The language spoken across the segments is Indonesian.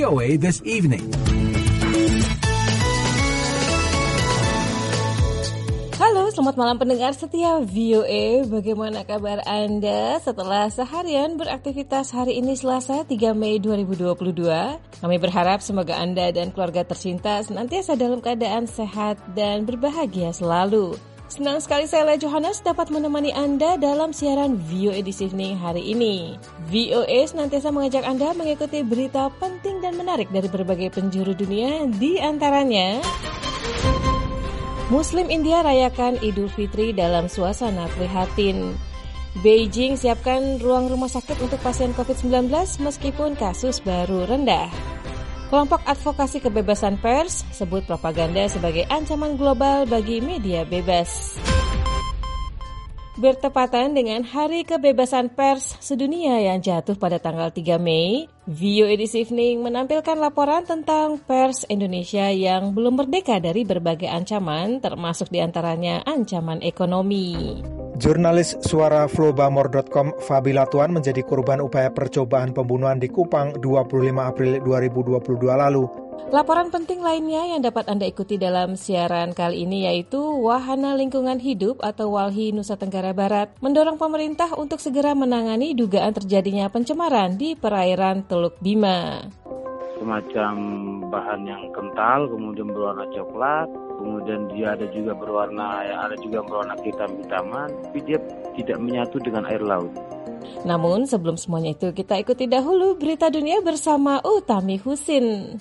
VOA This Evening. Halo, selamat malam pendengar setia VOA. Bagaimana kabar Anda setelah seharian beraktivitas hari ini Selasa 3 Mei 2022? Kami berharap semoga Anda dan keluarga tercinta senantiasa dalam keadaan sehat dan berbahagia selalu. Senang sekali saya Leah Johannes dapat menemani Anda dalam siaran VOA This Evening hari ini. VOA senantiasa mengajak Anda mengikuti berita penting dan menarik dari berbagai penjuru dunia, di antaranya Muslim India rayakan Idul Fitri dalam suasana prihatin. Beijing siapkan ruang rumah sakit untuk pasien COVID-19 meskipun kasus baru rendah. Kelompok advokasi kebebasan pers sebut propaganda sebagai ancaman global bagi media bebas. Bertepatan dengan Hari Kebebasan Pers Sedunia yang jatuh pada tanggal 3 Mei, VOA This Evening menampilkan laporan tentang pers Indonesia yang belum merdeka dari berbagai ancaman, termasuk diantaranya ancaman ekonomi. Jurnalis suara flowbamor.com Fabila Tuan menjadi korban upaya percobaan pembunuhan di Kupang 25 April 2022 lalu. Laporan penting lainnya yang dapat Anda ikuti dalam siaran kali ini yaitu Wahana Lingkungan Hidup atau WALHI Nusa Tenggara Barat mendorong pemerintah untuk segera menangani dugaan terjadinya pencemaran di perairan Teluk Bima. Semacam bahan yang kental, kemudian berwarna coklat, kemudian dia ada juga berwarna hitam-hitaman, tapi dia tidak menyatu dengan air laut. Namun sebelum semuanya itu kita ikuti dahulu berita dunia bersama Utami Husin.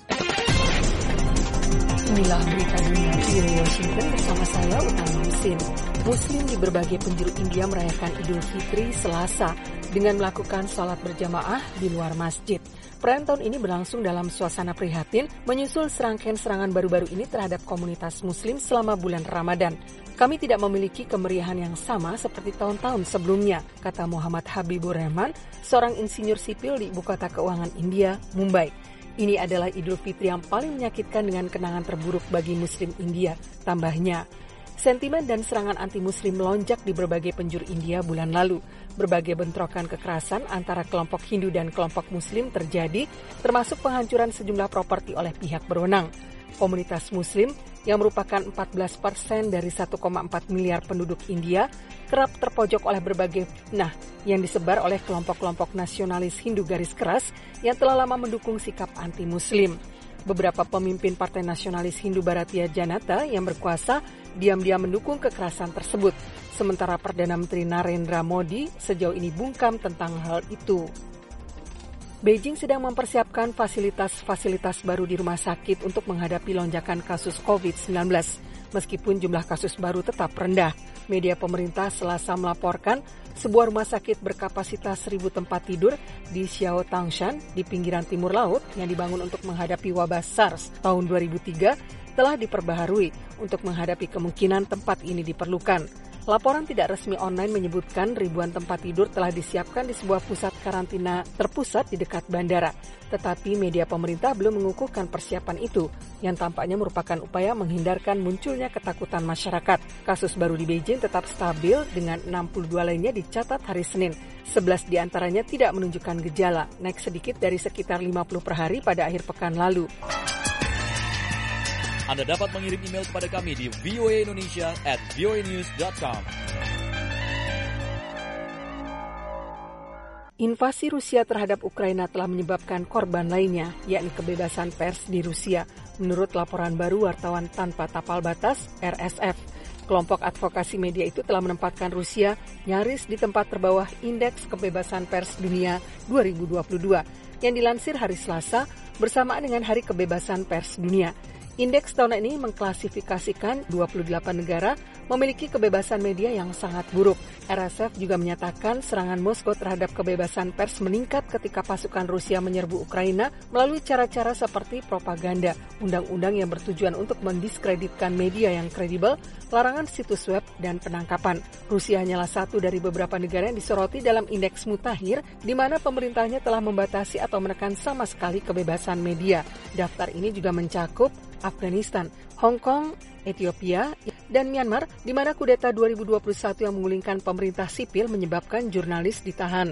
Inilah berita dunia di Washington bersama saya Utami Husin. Muslim di berbagai penjuru India merayakan Idul Fitri Selasa dengan melakukan sholat berjamaah di luar masjid. Perayaan tahun ini berlangsung dalam suasana prihatin menyusul serangkaian serangan baru-baru ini terhadap komunitas Muslim selama bulan Ramadan. Kami tidak memiliki kemeriahan yang sama seperti tahun-tahun sebelumnya, kata Muhammad Habibur Rahman, seorang insinyur sipil di ibu kota keuangan India, Mumbai. Ini adalah Idul Fitri yang paling menyakitkan dengan kenangan terburuk bagi Muslim India, tambahnya. Sentimen dan serangan anti-Muslim melonjak di berbagai penjuru India bulan lalu. Berbagai bentrokan kekerasan antara kelompok Hindu dan kelompok Muslim terjadi, termasuk penghancuran sejumlah properti oleh pihak berwenang. Komunitas Muslim yang merupakan 14% dari 1,4 miliar penduduk India kerap terpojok oleh berbagai fitnah yang disebar oleh kelompok-kelompok nasionalis Hindu garis keras yang telah lama mendukung sikap anti-Muslim. Beberapa pemimpin Partai Nasionalis Hindu Bharatiya Janata yang berkuasa diam-diam mendukung kekerasan tersebut, sementara Perdana Menteri Narendra Modi sejauh ini bungkam tentang hal itu. Beijing sedang mempersiapkan fasilitas-fasilitas baru di rumah sakit untuk menghadapi lonjakan kasus COVID-19. Meskipun jumlah kasus baru tetap rendah, media pemerintah Selasa melaporkan sebuah rumah sakit berkapasitas 1.000 tempat tidur di Xiaotangshan di pinggiran timur laut yang dibangun untuk menghadapi wabah SARS tahun 2003 telah diperbaharui untuk menghadapi kemungkinan tempat ini diperlukan. Laporan tidak resmi online menyebutkan ribuan tempat tidur telah disiapkan di sebuah pusat karantina terpusat di dekat bandara. Tetapi media pemerintah belum mengukuhkan persiapan itu, yang tampaknya merupakan upaya menghindarkan munculnya ketakutan masyarakat. Kasus baru di Beijing tetap stabil dengan 62 lainnya dicatat hari Senin. 11 diantaranya tidak menunjukkan gejala, naik sedikit dari sekitar 50 per hari pada akhir pekan lalu. Anda dapat mengirim email kepada kami di voaindonesia@voanews.com. Invasi Rusia terhadap Ukraina telah menyebabkan korban lainnya, yakni kebebasan pers di Rusia, menurut laporan baru wartawan tanpa tapal batas (RSF). Kelompok advokasi media itu telah menempatkan Rusia nyaris di tempat terbawah Indeks Kebebasan Pers Dunia 2022 yang dilansir hari Selasa bersamaan dengan Hari Kebebasan Pers Dunia. Indeks tahun ini mengklasifikasikan 28 negara memiliki kebebasan media yang sangat buruk. RSF juga menyatakan serangan Moskow terhadap kebebasan pers meningkat ketika pasukan Rusia menyerbu Ukraina melalui cara-cara seperti propaganda, undang-undang yang bertujuan untuk mendiskreditkan media yang kredibel, larangan situs web, dan penangkapan. Rusia hanyalah satu dari beberapa negara yang disoroti dalam indeks mutakhir, di mana pemerintahnya telah membatasi atau menekan sama sekali kebebasan media. Daftar ini juga mencakup Afghanistan, Hong Kong, Ethiopia, dan Myanmar, di mana kudeta 2021 yang menggulingkan pemerintah sipil menyebabkan jurnalis ditahan.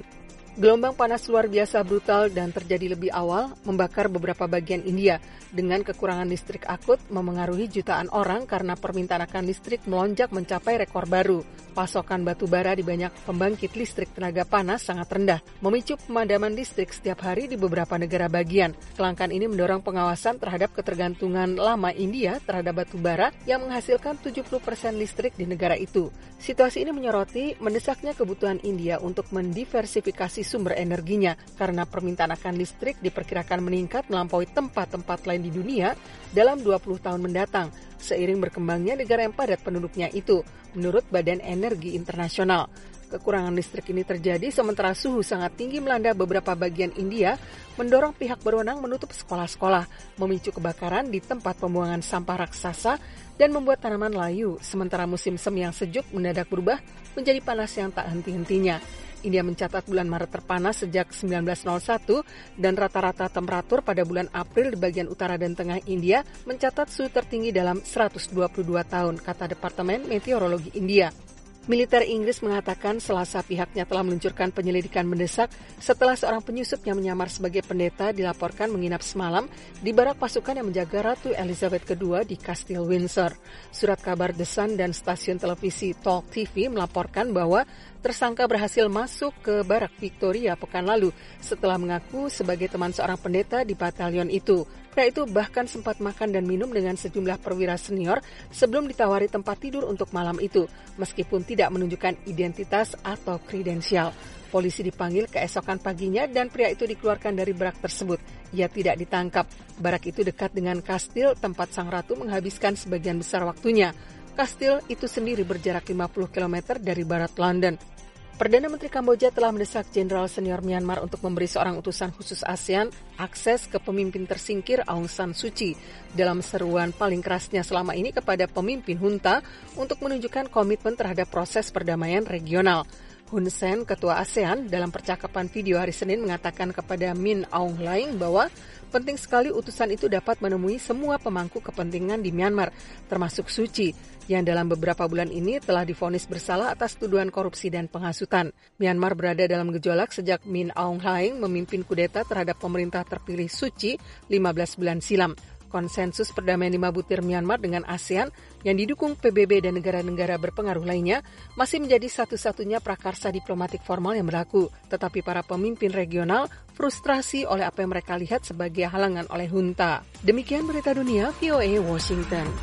Gelombang panas luar biasa brutal dan terjadi lebih awal membakar beberapa bagian India dengan kekurangan listrik akut memengaruhi jutaan orang karena permintaan akan listrik melonjak mencapai rekor baru. Pasokan batu bara di banyak pembangkit listrik tenaga panas sangat rendah, memicu pemadaman listrik setiap hari di beberapa negara bagian. Kelangkaan ini mendorong pengawasan terhadap ketergantungan lama India terhadap batu bara yang menghasilkan 70% listrik di negara itu. Situasi ini menyoroti mendesaknya kebutuhan India untuk mendiversifikasi sumber energinya karena permintaan akan listrik diperkirakan meningkat melampaui tempat-tempat lain di dunia dalam 20 tahun mendatang seiring berkembangnya negara yang padat penduduknya itu, menurut Badan Energi Internasional. Kekurangan listrik ini terjadi sementara suhu sangat tinggi melanda beberapa bagian India, mendorong pihak berwenang menutup sekolah-sekolah, memicu kebakaran di tempat pembuangan sampah raksasa, dan membuat tanaman layu, sementara musim semi yang sejuk mendadak berubah menjadi panas yang tak henti-hentinya. India mencatat bulan Maret terpanas sejak 1901 dan rata-rata temperatur pada bulan April di bagian utara dan tengah India mencatat suhu tertinggi dalam 122 tahun, kata Departemen Meteorologi India. Militer Inggris mengatakan Selasa pihaknya telah meluncurkan penyelidikan mendesak setelah seorang penyusup yang menyamar sebagai pendeta dilaporkan menginap semalam di barak pasukan yang menjaga Ratu Elizabeth II di Kastil Windsor. Surat kabar The Sun dan stasiun televisi Talk TV melaporkan bahwa tersangka berhasil masuk ke barak Victoria pekan lalu setelah mengaku sebagai teman seorang pendeta di batalion itu. Pria itu bahkan sempat makan dan minum dengan sejumlah perwira senior sebelum ditawari tempat tidur untuk malam itu, meskipun tidak menunjukkan identitas atau kredensial. Polisi dipanggil keesokan paginya dan pria itu dikeluarkan dari barak tersebut. Ia tidak ditangkap. Barak itu dekat dengan kastil tempat sang ratu menghabiskan sebagian besar waktunya. Kastil itu sendiri berjarak 50 km dari barat London. Perdana Menteri Kamboja telah mendesak Jenderal Senior Myanmar untuk memberi seorang utusan khusus ASEAN akses ke pemimpin tersingkir Aung San Suu Kyi dalam seruan paling kerasnya selama ini kepada pemimpin junta untuk menunjukkan komitmen terhadap proses perdamaian regional. Hun Sen, Ketua ASEAN, dalam percakapan video hari Senin mengatakan kepada Min Aung Hlaing bahwa penting sekali utusan itu dapat menemui semua pemangku kepentingan di Myanmar, termasuk Suu Kyi, yang dalam beberapa bulan ini telah divonis bersalah atas tuduhan korupsi dan penghasutan. Myanmar berada dalam gejolak sejak Min Aung Hlaing memimpin kudeta terhadap pemerintah terpilih Suu Kyi 15 bulan silam. Konsensus perdamaian 5 butir Myanmar dengan ASEAN yang didukung PBB dan negara-negara berpengaruh lainnya masih menjadi satu-satunya prakarsa diplomatik formal yang berlaku. Tetapi para pemimpin regional frustrasi oleh apa yang mereka lihat sebagai halangan oleh junta. Demikian berita dunia VOA Washington.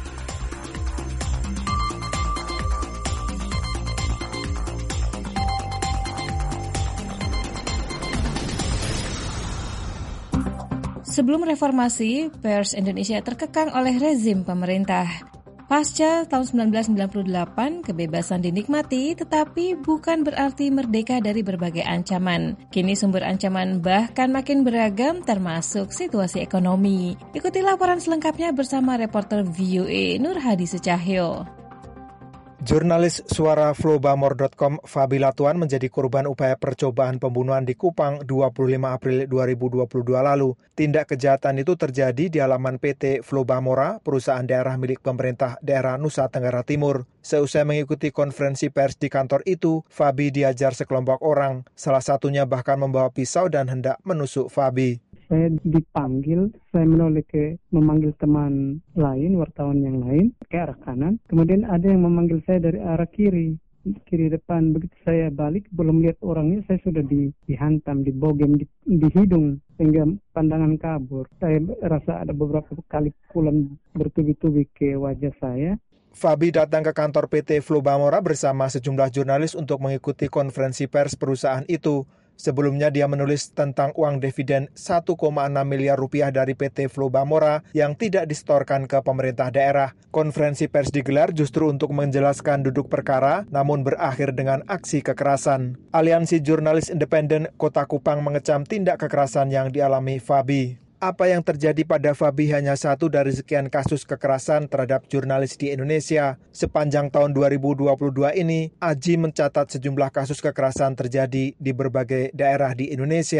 Sebelum reformasi, pers Indonesia terkekang oleh rezim pemerintah. Pasca tahun 1998, kebebasan dinikmati, tetapi bukan berarti merdeka dari berbagai ancaman. Kini sumber ancaman bahkan makin beragam, termasuk situasi ekonomi. Ikuti laporan selengkapnya bersama reporter VOA Nur Hadi Secahyo. Jurnalis suara flowbamor.com Fabila Tuan menjadi korban upaya percobaan pembunuhan di Kupang 25 April 2022 lalu. Tindak kejahatan itu terjadi di halaman PT Flowbamora, perusahaan daerah milik pemerintah daerah Nusa Tenggara Timur. Seusai mengikuti konferensi pers di kantor itu, Fabi diajar sekelompok orang. Salah satunya bahkan membawa pisau dan hendak menusuk Fabi. Saya dipanggil, saya menoleh memanggil teman lain, wartawan yang lain, ke arah kanan. Kemudian ada yang memanggil saya dari arah kiri depan. Begitu saya balik, belum lihat orangnya, saya sudah dihantam, dibogem di hidung, sehingga pandangan kabur. Saya rasa ada beberapa kali pukulan bertubi-tubi ke wajah saya. Fabi datang ke kantor PT Flowbamora bersama sejumlah jurnalis untuk mengikuti konferensi pers perusahaan itu. Sebelumnya dia menulis tentang uang dividen 1,6 miliar rupiah dari PT Flowbamora yang tidak disetorkan ke pemerintah daerah. Konferensi pers digelar justru untuk menjelaskan duduk perkara, namun berakhir dengan aksi kekerasan. Aliansi Jurnalis Independen Kota Kupang mengecam tindak kekerasan yang dialami Fabi. Apa yang terjadi pada Fabi hanya satu dari sekian kasus kekerasan terhadap jurnalis di Indonesia. Sepanjang tahun 2022 ini, AJI mencatat sejumlah kasus kekerasan terjadi di berbagai daerah di Indonesia.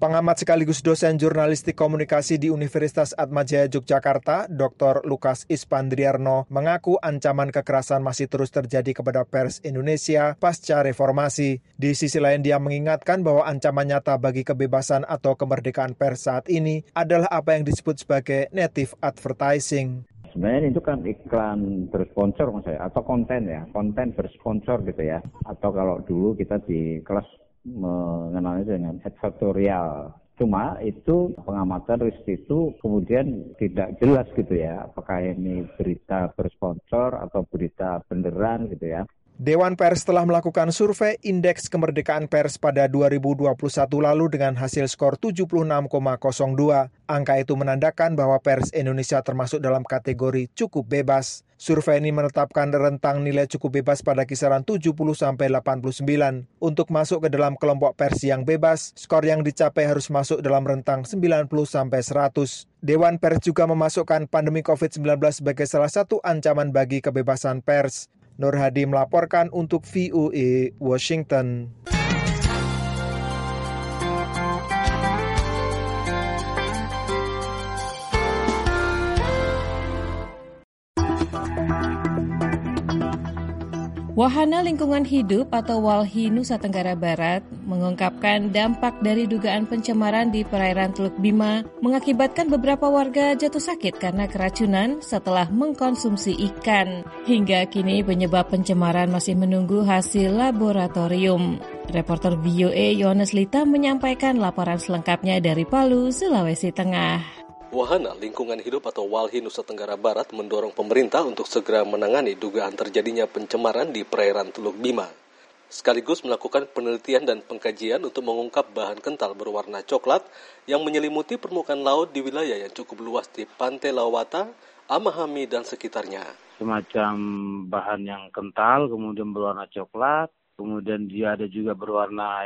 Pengamat sekaligus dosen jurnalistik komunikasi di Universitas Atmajaya Yogyakarta, Dr. Lukas Ispandriarno, mengaku ancaman kekerasan masih terus terjadi kepada pers Indonesia pasca reformasi. Di sisi lain dia mengingatkan bahwa ancaman nyata bagi kebebasan atau kemerdekaan pers saat ini adalah apa yang disebut sebagai native advertising. Sebenarnya itu kan iklan bersponsor maksudnya, atau konten bersponsor gitu ya. Atau kalau dulu kita di kelas mengenalnya dengan advertorial. Cuma itu pengamatan riset itu kemudian tidak jelas gitu ya, apakah ini berita bersponsor atau berita beneran gitu ya. Dewan Pers telah melakukan survei indeks kemerdekaan pers pada 2021 lalu dengan hasil skor 76,02. Angka itu menandakan bahwa pers Indonesia termasuk dalam kategori cukup bebas. Survei ini menetapkan rentang nilai cukup bebas pada kisaran 70-89. Untuk masuk ke dalam kelompok pers yang bebas, skor yang dicapai harus masuk dalam rentang 90-100. Dewan Pers juga memasukkan pandemi COVID-19 sebagai salah satu ancaman bagi kebebasan pers. Nur Hadi melaporkan untuk VOA Washington. Wahana Lingkungan Hidup atau WALHI Nusa Tenggara Barat mengungkapkan dampak dari dugaan pencemaran di perairan Teluk Bima mengakibatkan beberapa warga jatuh sakit karena keracunan setelah mengkonsumsi ikan. Hingga kini penyebab pencemaran masih menunggu hasil laboratorium. Reporter VOA Yohanes Lita menyampaikan laporan selengkapnya dari Palu, Sulawesi Tengah. Wahana Lingkungan Hidup atau WALHI Nusa Tenggara Barat mendorong pemerintah untuk segera menangani dugaan terjadinya pencemaran di perairan Teluk Bima. Sekaligus melakukan penelitian dan pengkajian untuk mengungkap bahan kental berwarna coklat yang menyelimuti permukaan laut di wilayah yang cukup luas di Pantai Lawata, Amahami, dan sekitarnya. Semacam bahan yang kental, kemudian berwarna coklat, kemudian dia ada juga berwarna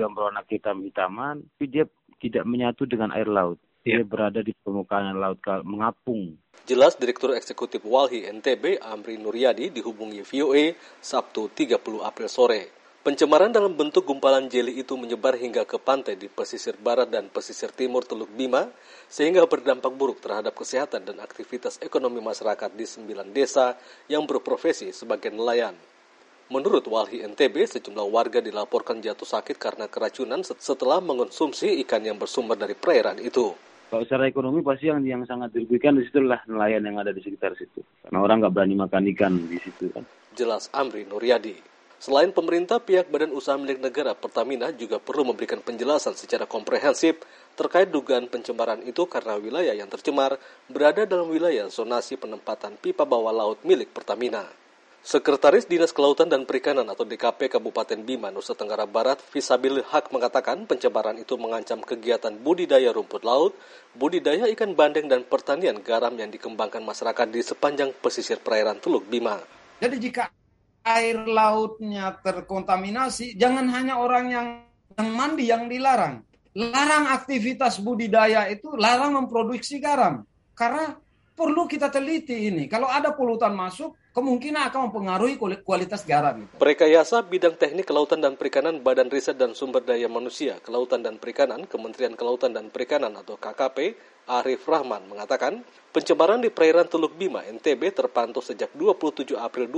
hitam-hitaman, tapi dia tidak menyatu dengan air laut. Dia berada di permukaan laut mengapung. Jelas Direktur Eksekutif WALHI NTB Amri Nuryadi dihubungi VOA Sabtu 30 April sore. Pencemaran dalam bentuk gumpalan jeli itu menyebar hingga ke pantai di pesisir barat dan pesisir timur Teluk Bima, sehingga berdampak buruk terhadap kesehatan dan aktivitas ekonomi masyarakat di 9 desa yang berprofesi sebagai nelayan. Menurut WALHI NTB, sejumlah warga dilaporkan jatuh sakit karena keracunan setelah mengonsumsi ikan yang bersumber dari perairan itu. Kalau secara ekonomi pasti yang sangat dirugikan di situ adalah nelayan yang ada di sekitar situ. Karena orang nggak berani makan ikan di situ kan. Jelas Amri Nuryadi. Selain pemerintah, pihak Badan Usaha Milik Negara Pertamina juga perlu memberikan penjelasan secara komprehensif terkait dugaan pencemaran itu karena wilayah yang tercemar berada dalam wilayah zonasi penempatan pipa bawah laut milik Pertamina. Sekretaris Dinas Kelautan dan Perikanan atau DKP Kabupaten Bima, Nusa Tenggara Barat, Fisabil Haq mengatakan pencemaran itu mengancam kegiatan budidaya rumput laut, budidaya ikan bandeng dan pertanian garam yang dikembangkan masyarakat di sepanjang pesisir perairan Teluk Bima. Jadi jika air lautnya terkontaminasi, jangan hanya orang yang mandi yang dilarang. Larang aktivitas budidaya itu, larang memproduksi garam. Karena perlu kita teliti ini. Kalau ada polutan masuk, kemungkinan akan mempengaruhi kualitas garam. Rekayasa Bidang Teknik Kelautan dan Perikanan Badan Riset dan Sumber Daya Manusia Kelautan dan Perikanan Kementerian Kelautan dan Perikanan atau KKP, Arif Rahman mengatakan, pencemaran di perairan Teluk Bima NTB terpantau sejak 27 April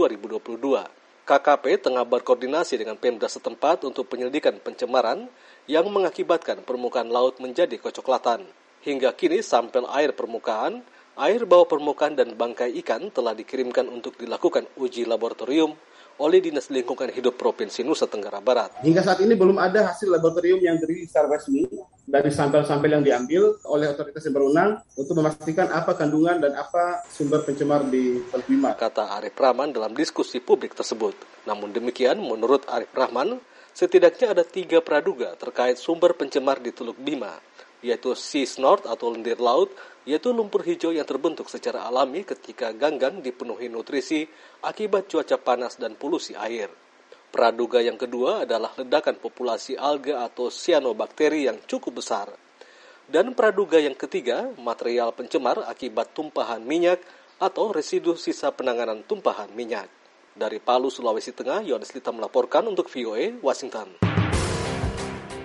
2022. KKP tengah berkoordinasi dengan Pemda setempat untuk penyelidikan pencemaran yang mengakibatkan permukaan laut menjadi kecoklatan. Hingga kini sampel air permukaan, air bawah permukaan dan bangkai ikan telah dikirimkan untuk dilakukan uji laboratorium oleh Dinas Lingkungan Hidup Provinsi Nusa Tenggara Barat. Hingga saat ini belum ada hasil laboratorium yang dirilis secara resmi dari sampel-sampel yang diambil oleh otoritas yang berwenang untuk memastikan apa kandungan dan apa sumber pencemar di Teluk Bima, kata Arif Rahman dalam diskusi publik tersebut. Namun demikian, menurut Arif Rahman, setidaknya ada 3 praduga terkait sumber pencemar di Teluk Bima, yaitu sea snort atau lendir laut, yaitu lumpur hijau yang terbentuk secara alami ketika ganggang dipenuhi nutrisi akibat cuaca panas dan polusi air. Praduga yang kedua adalah ledakan populasi alga atau cyanobacteria yang cukup besar. Dan praduga yang ketiga, material pencemar akibat tumpahan minyak atau residu sisa penanganan tumpahan minyak. Dari Palu, Sulawesi Tengah, Yohanes Lita melaporkan untuk VOA Washington.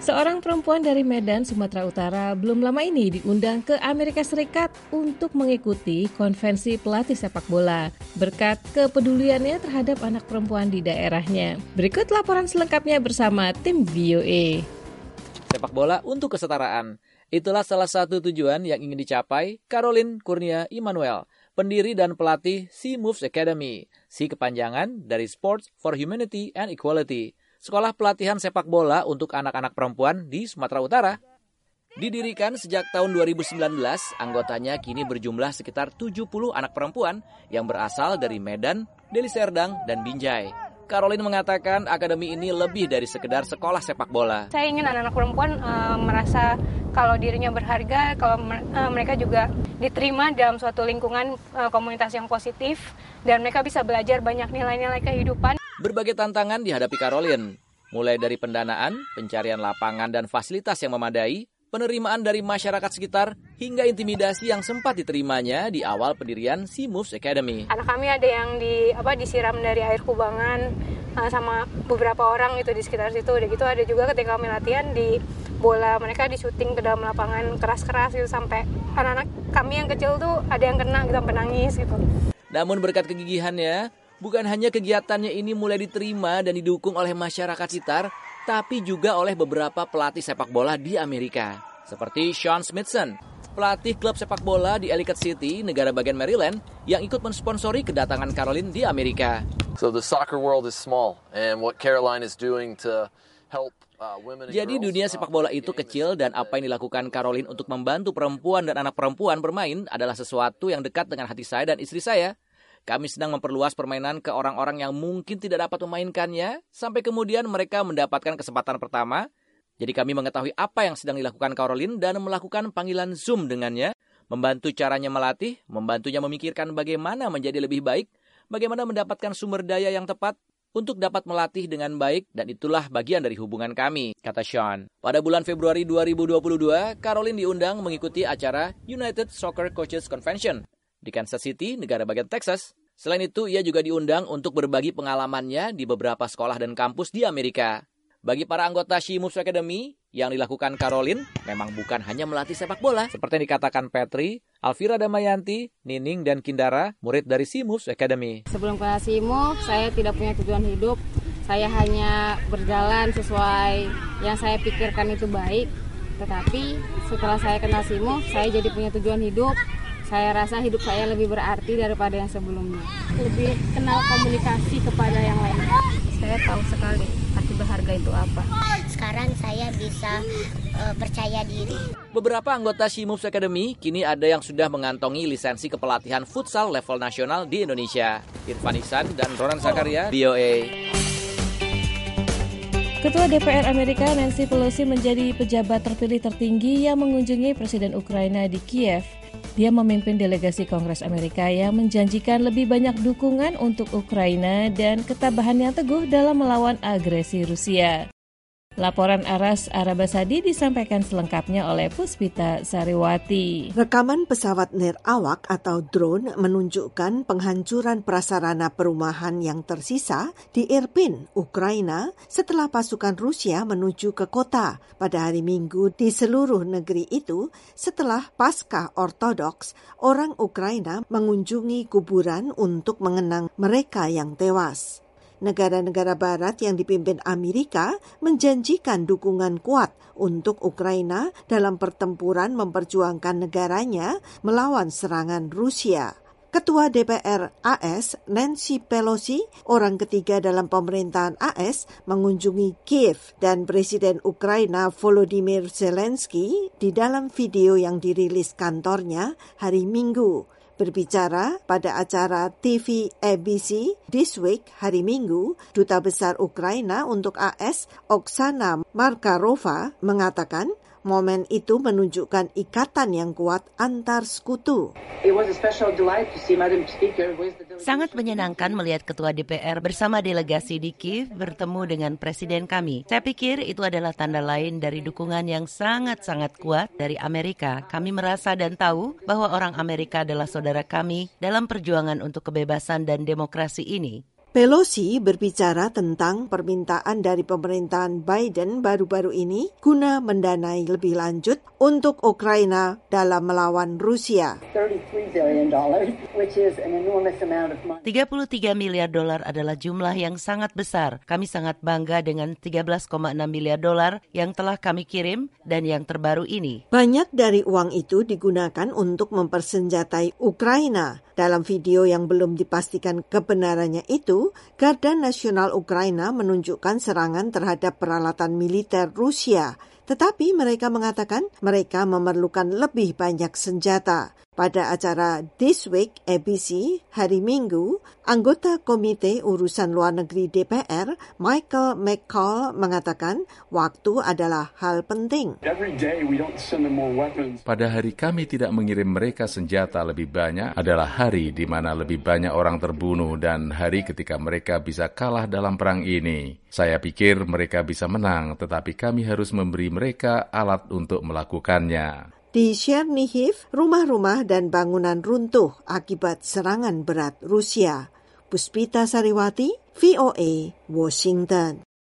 Seorang perempuan dari Medan, Sumatera Utara belum lama ini diundang ke Amerika Serikat untuk mengikuti konvensi pelatih sepak bola berkat kepeduliannya terhadap anak perempuan di daerahnya. Berikut laporan selengkapnya bersama tim VOA. Sepak bola untuk kesetaraan. Itulah salah satu tujuan yang ingin dicapai Caroline Kurnia Immanuel, pendiri dan pelatih She Moves Academy, She kepanjangan dari Sports for Humanity and Equality, sekolah pelatihan sepak bola untuk anak-anak perempuan di Sumatera Utara. Didirikan sejak tahun 2019, anggotanya kini berjumlah sekitar 70 anak perempuan yang berasal dari Medan, Deli Serdang, dan Binjai. Caroline mengatakan akademi ini lebih dari sekedar sekolah sepak bola. Saya ingin anak-anak perempuan merasa kalau dirinya berharga, kalau mereka juga diterima dalam suatu lingkungan komunitas yang positif, dan mereka bisa belajar banyak nilai-nilai kehidupan. Berbagai tantangan dihadapi Caroline, mulai dari pendanaan, pencarian lapangan dan fasilitas yang memadai, penerimaan dari masyarakat sekitar, hingga intimidasi yang sempat diterimanya di awal pendirian She Moves Academy. Anak kami ada yang disiram dari air kubangan sama beberapa orang itu di sekitar situ. Udah gitu ada juga ketika kami latihan di bola mereka disuting ke dalam lapangan keras-keras gitu, sampai anak-anak kami yang kecil tuh ada yang kena gitu sampai nangis gitu. Namun berkat kegigihannya, bukan hanya kegiatannya ini mulai diterima dan didukung oleh masyarakat sekitar, tapi juga oleh beberapa pelatih sepak bola di Amerika. Seperti Sean Smithson, pelatih klub sepak bola di Ellicott City, negara bagian Maryland, yang ikut mensponsori kedatangan Caroline di Amerika. So the soccer world is small, and what Caroline is doing to help women and Jadi dunia sepak bola itu kecil, dan apa yang dilakukan Caroline untuk membantu perempuan dan anak perempuan bermain adalah sesuatu yang dekat dengan hati saya dan istri saya. Kami sedang memperluas permainan ke orang-orang yang mungkin tidak dapat memainkannya, sampai kemudian mereka mendapatkan kesempatan pertama. Jadi kami mengetahui apa yang sedang dilakukan Caroline dan melakukan panggilan Zoom dengannya, membantu caranya melatih, membantunya memikirkan bagaimana menjadi lebih baik, bagaimana mendapatkan sumber daya yang tepat untuk dapat melatih dengan baik, dan itulah bagian dari hubungan kami, kata Sean. Pada bulan Februari 2022, Caroline diundang mengikuti acara United Soccer Coaches Convention di Kansas City, negara bagian Texas. Selain itu, ia juga diundang untuk berbagi pengalamannya di beberapa sekolah dan kampus di Amerika. Bagi para anggota She Moves Academy, yang dilakukan Caroline memang bukan hanya melatih sepak bola. Seperti yang dikatakan Petri, Alvira Damayanti, Nining, dan Kindara, murid dari She Moves Academy. Sebelum kenal She Moves, saya tidak punya tujuan hidup. Saya hanya berjalan sesuai yang saya pikirkan itu baik. Tetapi setelah saya kenal She Moves, saya jadi punya tujuan hidup. Saya rasa hidup saya lebih berarti daripada yang sebelumnya. Lebih kenal komunikasi kepada yang lain. Saya tahu sekali arti berharga itu apa. Sekarang saya bisa percaya diri. Beberapa anggota She Moves Academy kini ada yang sudah mengantongi lisensi kepelatihan futsal level nasional di Indonesia. Irfan Ihsan dan Ronan Zakaria, VOA. Ketua DPR Amerika Nancy Pelosi menjadi pejabat terpilih tertinggi yang mengunjungi Presiden Ukraina di Kiev. Dia memimpin delegasi Kongres Amerika yang menjanjikan lebih banyak dukungan untuk Ukraina dan ketabahan yang teguh dalam melawan agresi Rusia. Laporan Aras Arabasadi disampaikan selengkapnya oleh Puspita Sariwati. Rekaman pesawat nirawak atau drone menunjukkan penghancuran prasarana perumahan yang tersisa di Irpin, Ukraina, setelah pasukan Rusia menuju ke kota pada hari Minggu di seluruh negeri itu setelah Paskah Ortodoks, orang Ukraina mengunjungi kuburan untuk mengenang mereka yang tewas. Negara-negara barat yang dipimpin Amerika menjanjikan dukungan kuat untuk Ukraina dalam pertempuran memperjuangkan negaranya melawan serangan Rusia. Ketua DPR AS Nancy Pelosi, orang ketiga dalam pemerintahan AS, mengunjungi Kiev dan Presiden Ukraina Volodymyr Zelensky di dalam video yang dirilis kantornya hari Minggu. Berbicara pada acara TV ABC This Week hari Minggu, Duta Besar Ukraina untuk AS Oksana Markarova mengatakan momen itu menunjukkan ikatan yang kuat antar sekutu. Sangat menyenangkan melihat Ketua DPR bersama delegasi di Kiev bertemu dengan Presiden kami. Saya pikir itu adalah tanda lain dari dukungan yang sangat-sangat kuat dari Amerika. Kami merasa dan tahu bahwa orang Amerika adalah saudara kami dalam perjuangan untuk kebebasan dan demokrasi ini. Pelosi berbicara tentang permintaan dari pemerintahan Biden baru-baru ini guna mendanai lebih lanjut untuk Ukraina dalam melawan Rusia. $33 miliar adalah jumlah yang sangat besar. Kami sangat bangga dengan $13,6 miliar yang telah kami kirim dan yang terbaru ini. Banyak dari uang itu digunakan untuk mempersenjatai Ukraina. Dalam video yang belum dipastikan kebenarannya itu, Garda Nasional Ukraina menunjukkan serangan terhadap peralatan militer Rusia. Tetapi mereka mengatakan mereka memerlukan lebih banyak senjata. Pada acara This Week ABC hari Minggu, anggota Komite Urusan Luar Negeri DPR, Michael McCall, mengatakan waktu adalah hal penting. Pada hari kami tidak mengirim mereka senjata lebih banyak adalah hari di mana lebih banyak orang terbunuh dan hari ketika mereka bisa kalah dalam perang ini. Saya pikir mereka bisa menang, tetapi kami harus memberi mereka alat untuk melakukannya. Di Chernihiv, rumah-rumah dan bangunan runtuh akibat serangan berat Rusia. Puspita Sariwati, VOA, Washington.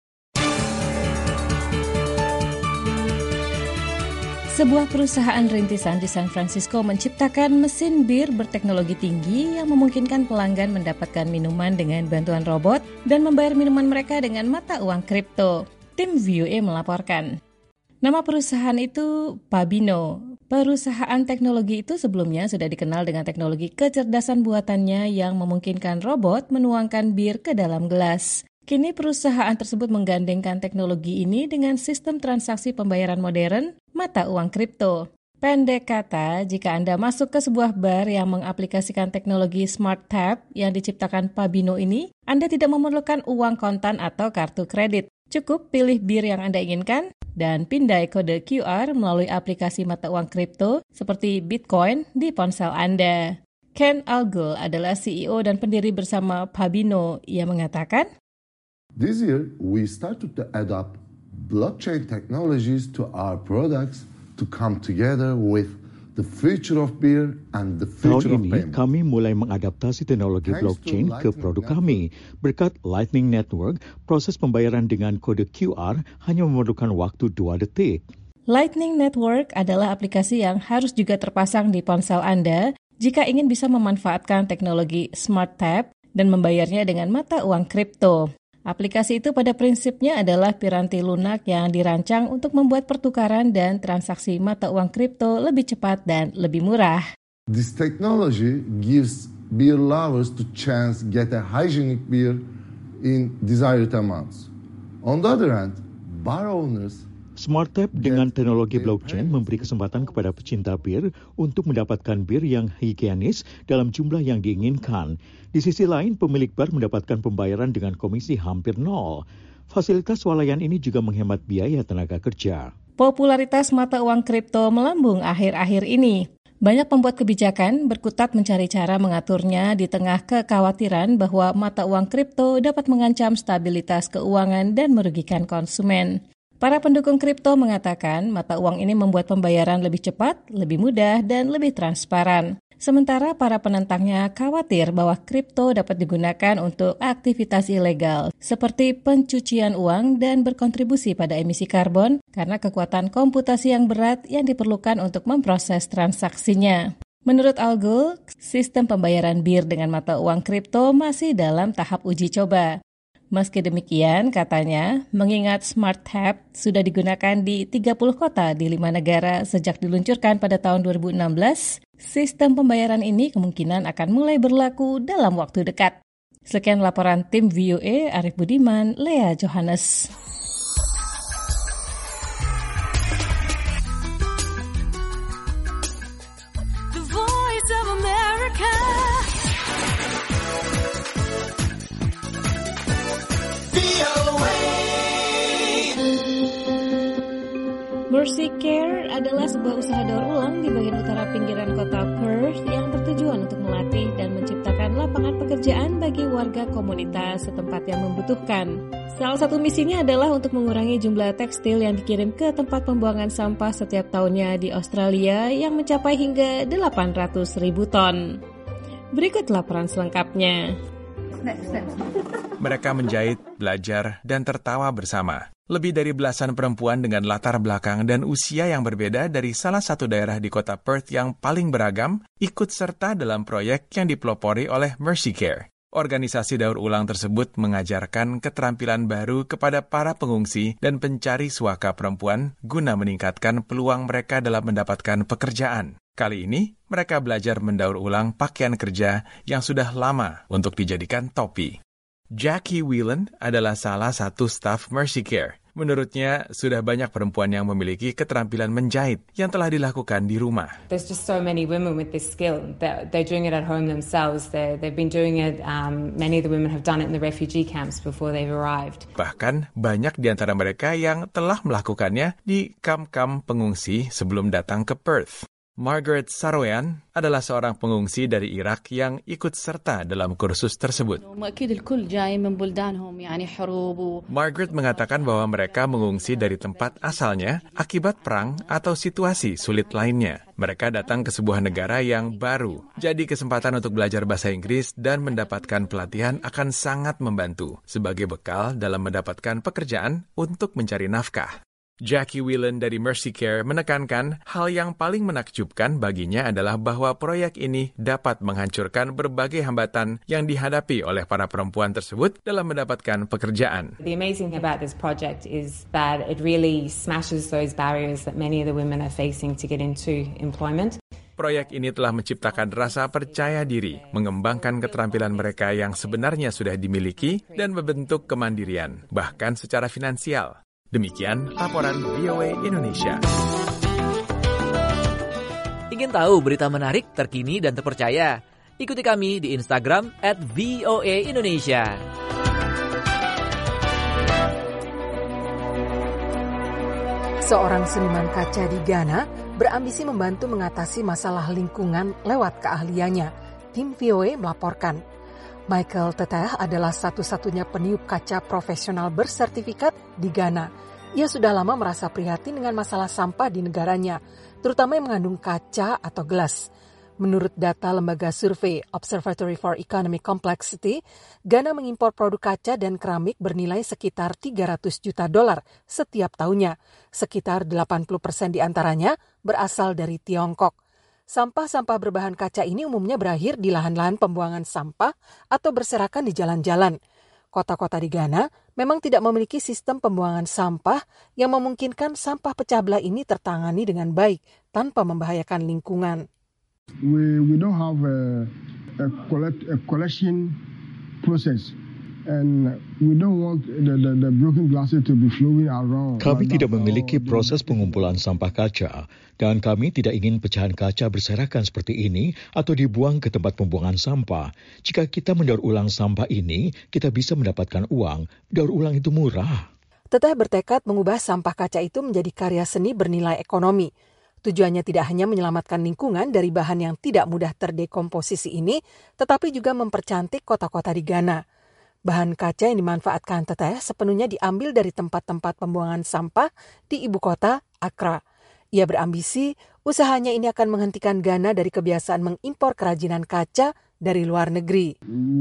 Sebuah perusahaan rintisan di San Francisco menciptakan mesin bir berteknologi tinggi yang memungkinkan pelanggan mendapatkan minuman dengan bantuan robot dan membayar minuman mereka dengan mata uang kripto. Tim VOA melaporkan. Nama perusahaan itu Pabino. Perusahaan teknologi itu sebelumnya sudah dikenal dengan teknologi kecerdasan buatannya yang memungkinkan robot menuangkan bir ke dalam gelas. Kini perusahaan tersebut menggandengkan teknologi ini dengan sistem transaksi pembayaran modern, mata uang kripto. Pendek kata, jika Anda masuk ke sebuah bar yang mengaplikasikan teknologi Smart Tap yang diciptakan Pabino ini, Anda tidak memerlukan uang kontan atau kartu kredit. Cukup pilih bir yang Anda inginkan dan pindai kode QR melalui aplikasi mata uang kripto seperti Bitcoin di ponsel Anda. Ken Algul adalah CEO dan pendiri bersama Pabino. Ia mengatakan, This year, we started to adopt blockchain technologies to our products to come together with the future of beer and the future of payment. Tahun ini kami mulai mengadaptasi teknologi blockchain ke produk kami. Berkat Lightning Network, proses pembayaran dengan kode QR hanya memerlukan waktu 2 detik. Lightning Network adalah aplikasi yang harus juga terpasang di ponsel Anda jika ingin bisa memanfaatkan teknologi Smart Tap dan membayarnya dengan mata uang kripto. Aplikasi itu pada prinsipnya adalah piranti lunak yang dirancang untuk membuat pertukaran dan transaksi mata uang kripto lebih cepat dan lebih murah. This technology gives beer lovers the chance get a hygienic beer in desired amounts. On the other hand, bar owners Smart Tap dengan teknologi blockchain memberi kesempatan kepada pecinta bir untuk mendapatkan bir yang higienis dalam jumlah yang diinginkan. Di sisi lain, pemilik bar mendapatkan pembayaran dengan komisi hampir nol. Fasilitas swalayan ini juga menghemat biaya tenaga kerja. Popularitas mata uang kripto melambung akhir-akhir ini. Banyak pembuat kebijakan berkutat mencari cara mengaturnya di tengah kekhawatiran bahwa mata uang kripto dapat mengancam stabilitas keuangan dan merugikan konsumen. Para pendukung kripto mengatakan mata uang ini membuat pembayaran lebih cepat, lebih mudah, dan lebih transparan. Sementara para penentangnya khawatir bahwa kripto dapat digunakan untuk aktivitas ilegal, seperti pencucian uang dan berkontribusi pada emisi karbon karena kekuatan komputasi yang berat yang diperlukan untuk memproses transaksinya. Menurut Algul, sistem pembayaran bir dengan mata uang kripto masih dalam tahap uji coba. Meski demikian, katanya, mengingat Smart Tap sudah digunakan di 30 kota di 5 negara sejak diluncurkan pada tahun 2016, sistem pembayaran ini kemungkinan akan mulai berlaku dalam waktu dekat. Sekian laporan tim VOA, Arif Budiman, Lea Johannes. The Voice of America. Mercy Care adalah sebuah usaha daur ulang di bagian utara pinggiran kota Perth yang bertujuan untuk melatih dan menciptakan lapangan pekerjaan bagi warga komunitas setempat yang membutuhkan. Salah satu misinya adalah untuk mengurangi jumlah tekstil yang dikirim ke tempat pembuangan sampah setiap tahunnya di Australia yang mencapai hingga 800.000 ton. Berikut laporan selengkapnya. Mereka menjahit, belajar, dan tertawa bersama. Lebih dari belasan perempuan dengan latar belakang dan usia yang berbeda dari salah satu daerah di kota Perth yang paling beragam ikut serta dalam proyek yang dipelopori oleh Mercy Care. Organisasi daur ulang tersebut mengajarkan keterampilan baru kepada para pengungsi dan pencari suaka perempuan guna meningkatkan peluang mereka dalam mendapatkan pekerjaan. Kali ini, mereka belajar mendaur ulang pakaian kerja yang sudah lama untuk dijadikan topi. Jackie Whelan adalah salah satu staf Mercy Care. Menurutnya, sudah banyak perempuan yang memiliki keterampilan menjahit yang telah dilakukan di rumah. There's just so many women with this skill. They're doing it at home themselves. They've been doing it, many of the women have done it in the refugee camps before they've arrived. Bahkan, banyak di antara mereka yang telah melakukannya di kamp-kamp pengungsi sebelum datang ke Perth. Margaret Saroyan adalah seorang pengungsi dari Irak yang ikut serta dalam kursus tersebut. Margaret mengatakan bahwa mereka mengungsi dari tempat asalnya akibat perang atau situasi sulit lainnya. Mereka datang ke sebuah negara yang baru, jadi kesempatan untuk belajar bahasa Inggris dan mendapatkan pelatihan akan sangat membantu sebagai bekal dalam mendapatkan pekerjaan untuk mencari nafkah. Jackie Whelan dari Mercy Care menekankan hal yang paling menakjubkan baginya adalah bahwa proyek ini dapat menghancurkan berbagai hambatan yang dihadapi oleh para perempuan tersebut dalam mendapatkan pekerjaan. The amazing thing about this project is that it really smashes those barriers that many of the women are facing to get into employment. Proyek ini telah menciptakan rasa percaya diri, mengembangkan keterampilan mereka yang sebenarnya sudah dimiliki, dan membentuk kemandirian, bahkan secara finansial. Demikian laporan VOA Indonesia. Ingin tahu berita menarik, terkini, dan terpercaya? Ikuti kami di Instagram @VOA Indonesia. Seorang seniman kaca di Ghana berambisi membantu mengatasi masalah lingkungan lewat keahliannya. Tim VOA melaporkan. Michael Teteh adalah satu-satunya peniup kaca profesional bersertifikat di Ghana. Ia sudah lama merasa prihatin dengan masalah sampah di negaranya, terutama yang mengandung kaca atau gelas. Menurut data lembaga survei Observatory for Economic Complexity, Ghana mengimpor produk kaca dan keramik bernilai sekitar $300 juta setiap tahunnya. Sekitar 80% di antaranya berasal dari Tiongkok. Sampah-sampah berbahan kaca ini umumnya berakhir di lahan-lahan pembuangan sampah atau berserakan di jalan-jalan. Kota-kota di Ghana memang tidak memiliki sistem pembuangan sampah yang memungkinkan sampah pecah belah ini tertangani dengan baik tanpa membahayakan lingkungan. We don't have a collection process. And we don't want the broken glasses to be flowing around. Kami tidak memiliki proses pengumpulan sampah kaca, dan kami tidak ingin pecahan kaca berserakan seperti ini atau dibuang ke tempat pembuangan sampah. Jika kita mendaur ulang sampah ini, kita bisa mendapatkan uang. Daur ulang itu murah. Teteh bertekad mengubah sampah kaca itu menjadi karya seni bernilai ekonomi. Tujuannya tidak hanya menyelamatkan lingkungan dari bahan yang tidak mudah terdekomposisi ini, tetapi juga mempercantik kota-kota di Ghana. Bahan kaca yang dimanfaatkan Teteh sepenuhnya diambil dari tempat-tempat pembuangan sampah di ibu kota, Accra. Ia berambisi usahanya ini akan menghentikan Ghana dari kebiasaan mengimpor kerajinan kaca dari luar negeri.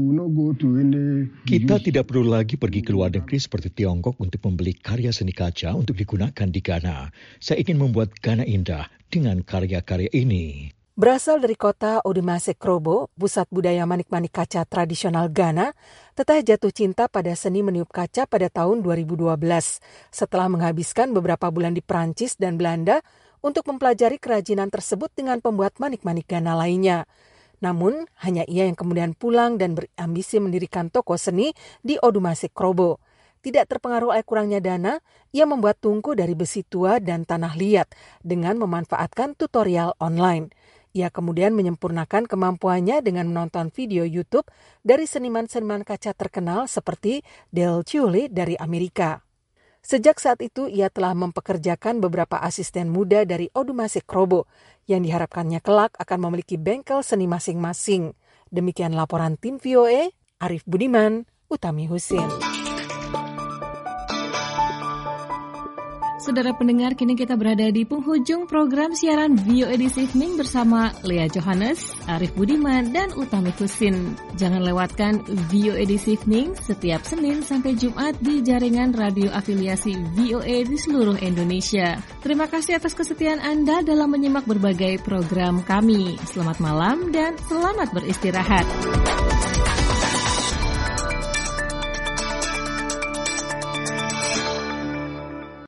Kita tidak perlu lagi pergi ke luar negeri seperti Tiongkok untuk membeli karya seni kaca untuk digunakan di Ghana. Saya ingin membuat Ghana indah dengan karya-karya ini. Berasal dari kota Odumasekrobo, pusat budaya manik-manik kaca tradisional Ghana, Teteh jatuh cinta pada seni meniup kaca pada tahun 2012 setelah menghabiskan beberapa bulan di Prancis dan Belanda untuk mempelajari kerajinan tersebut dengan pembuat manik-manik Ghana lainnya. Namun, hanya ia yang kemudian pulang dan berambisi mendirikan toko seni di Odumasekrobo. Tidak terpengaruh oleh kurangnya dana, ia membuat tungku dari besi tua dan tanah liat dengan memanfaatkan tutorial online. Ia kemudian menyempurnakan kemampuannya dengan menonton video YouTube dari seniman-seniman kaca terkenal seperti Dale Tully dari Amerika. Sejak saat itu, ia telah mempekerjakan beberapa asisten muda dari Odumasekrobo yang diharapkannya kelak akan memiliki bengkel seni masing-masing. Demikian laporan tim VOA, Arif Budiman, Utami Husin. Saudara pendengar, kini kita berada di penghujung program siaran VOA This Evening bersama Lea Johannes, Arif Budiman, dan Utami Husin. Jangan lewatkan VOA This Evening setiap Senin sampai Jumat di jaringan radio afiliasi VOA di seluruh Indonesia. Terima kasih atas kesetiaan Anda dalam menyimak berbagai program kami. Selamat malam dan selamat beristirahat.